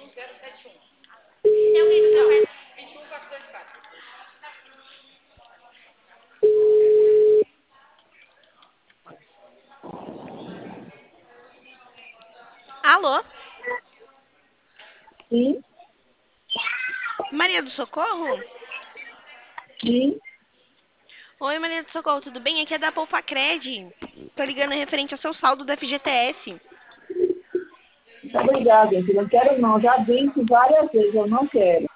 Alô? Sim, Maria do Socorro? sim. Oi, Maria do Socorro, tudo bem? Aqui é da Polpacred. Tô ligando referente ao seu saldo do FGTS. Muito obrigada, gente. Não quero não. Já disse várias vezes, eu não quero.